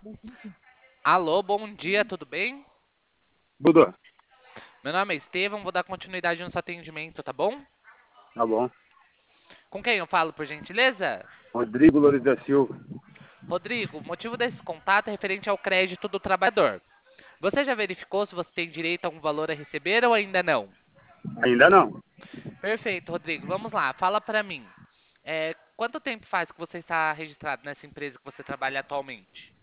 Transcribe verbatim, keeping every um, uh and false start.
Alô, bom dia, tudo bem? Dudu, Meu nome é Estevam, vou dar continuidade no seu atendimento, tá bom? tá bom. Com quem eu falo, por gentileza? Rodrigo Loures da Silva. Rodrigo, o motivo desse contato é referente ao crédito do trabalhador. Você já verificou se você tem direito a algum valor a receber ou ainda não? Ainda não. Perfeito, Rodrigo, vamos lá, fala pra mim. É, quanto tempo faz que você está registrado nessa empresa que você trabalha atualmente?